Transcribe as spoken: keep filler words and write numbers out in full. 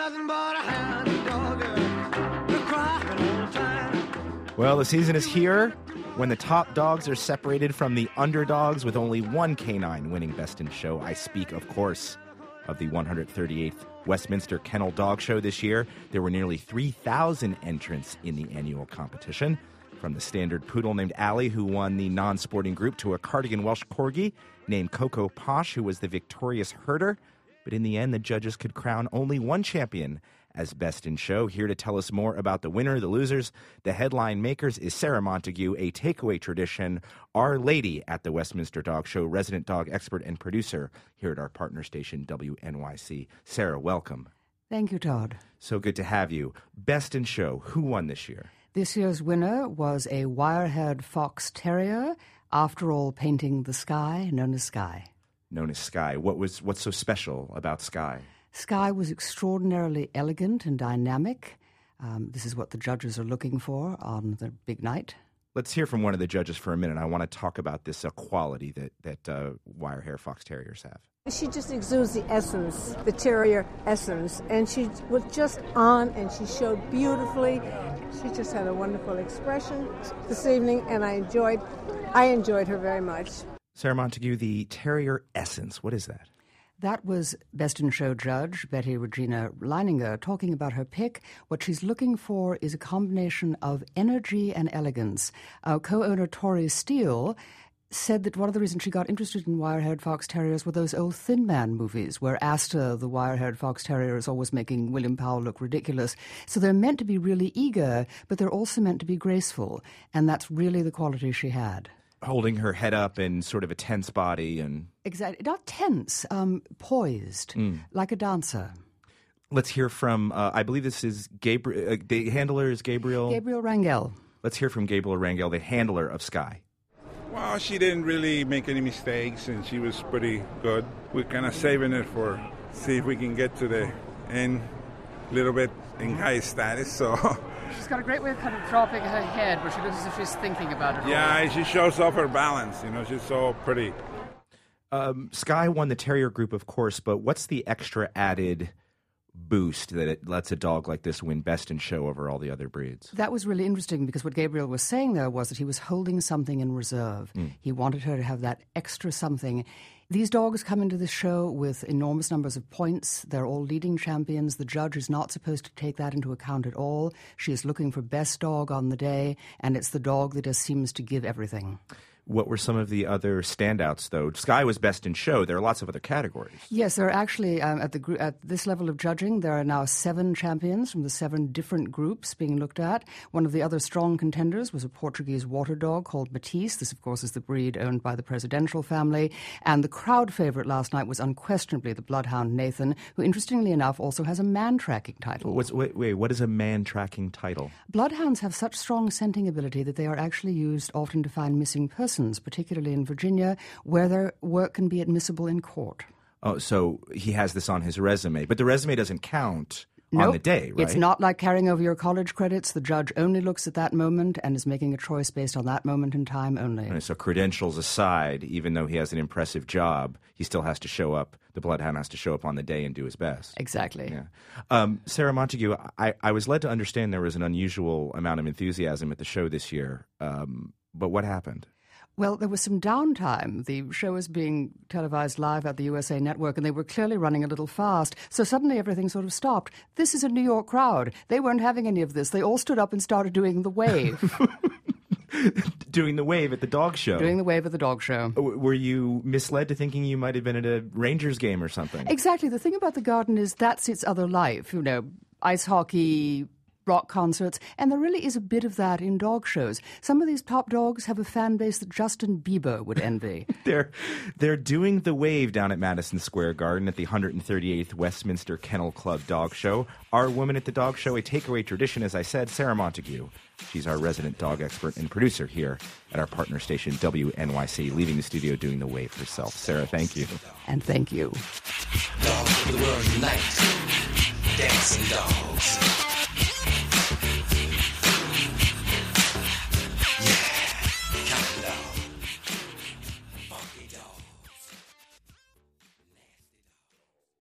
nothing but a hound dog. You're crying all the time. Well, the season is here when the top dogs are separated from the underdogs with only one canine winning Best in Show. I speak, of course, of the one hundred thirty-eighth Westminster Kennel Dog Show this year. There were nearly three thousand entrants in the annual competition, from the standard poodle named Allie, who won the non-sporting group, to a cardigan Welsh corgi named Coco Posh, who was the victorious herder. But in the end, the judges could crown only one champion as Best in Show. Here to tell us more about the winner, the losers, the headline makers is Sarah Montague, a takeaway tradition, our lady at the Westminster Dog Show, resident dog expert and producer here at our partner station, W N Y C. Sarah, welcome. Thank you, Todd. So good to have you. Best in Show, who won this year? This year's winner was a wire-haired fox terrier, after all painting the sky, known as Sky. Known as Sky. What was what's so special about Sky? Sky was extraordinarily elegant and dynamic. Um, this is what the judges are looking for on the big night. Let's hear from one of the judges for a minute. I want to talk about this uh, quality that, that uh, wire-hair fox terriers have. She just exudes the essence, the terrier essence, and she was just on, and she showed beautifully. She just had a wonderful expression this evening, and I enjoyed, I enjoyed her very much. Sarah Montague, the terrier essence, what is that? That was Best in Show judge Betty Regina Leininger talking about her pick. What she's looking for is a combination of energy and elegance. Uh, co-owner Tori Steele said that one of the reasons she got interested in wire-haired fox terriers were those old Thin Man movies where Asta, the wire-haired fox terrier, is always making William Powell look ridiculous. So they're meant to be really eager, but they're also meant to be graceful. And that's really the quality she had. Holding her head up in sort of a tense body and... Exactly. Not tense, um, poised, mm. like a dancer. Let's hear from, uh, I believe this is Gabriel, uh, the handler is Gabriel... Gabriel Rangel. Let's hear from Gabriel Rangel, the handler of Sky. Well, she didn't really make any mistakes, and she was pretty good. We're kind of saving it for see if we can get to the end a little bit in high status, so... She's got a great way of kind of dropping her head, where she looks as if she's thinking about it. Yeah, all. She shows off her balance. You know, she's so pretty. Um, Sky won the terrier group, of course, but what's the extra added boost that it lets a dog like this win Best in Show over all the other breeds? That was really interesting because what Gabriel was saying there was that he was holding something in reserve. Mm. He wanted her to have that extra something. These dogs come into this show with enormous numbers of points. They're all leading champions. The judge is not supposed to take that into account at all. She is looking for best dog on the day, and it's the dog that just seems to give everything. What were some of the other standouts, though? Sky was Best in Show. There are lots of other categories. Yes, there are actually, um, at, the, at this level of judging, there are now seven champions from the seven different groups being looked at. One of the other strong contenders was a Portuguese water dog called Matisse. This, of course, is the breed owned by the presidential family. And the crowd favorite last night was unquestionably the bloodhound Nathan, who, interestingly enough, also has a man-tracking title. What's, wait, wait, what is a man-tracking title? Bloodhounds have such strong scenting ability that they are actually used often to find missing persons, particularly in Virginia, where their work can be admissible in court. Oh, so he has this on his resume. But the resume doesn't count nope. on the day, right? It's not like carrying over your college credits. The judge only looks at that moment and is making a choice based on that moment in time only. Right, so credentials aside, even though he has an impressive job, he still has to show up. The bloodhound has to show up on the day and do his best. Exactly. Yeah. Um, Sarah Montague, I, I was led to understand there was an unusual amount of enthusiasm at the show this year. Um, but what happened? Well, there was some downtime. The show was being televised live at the U S A Network, and they were clearly running a little fast. So suddenly everything sort of stopped. This is a New York crowd. They weren't having any of this. They all stood up and started doing the wave. Doing the wave at the dog show. Doing the wave at the dog show. Were you misled to thinking you might have been at a Rangers game or something? Exactly. The thing about the garden is that's its other life. You know, ice hockey, rock concerts, and there really is a bit of that in dog shows. Some of these top dogs have a fan base that Justin Bieber would envy. they're they're doing the wave down at Madison Square Garden at the one hundred thirty-eighth Westminster Kennel Club Dog Show. Our woman at the dog show, a takeaway tradition, as I said, Sarah Montague. She's our resident dog expert and producer here at our partner station, W N Y C, leaving the studio doing the wave herself. Sarah, thank you. And thank you. Dogs of the world unite, dancing dogs.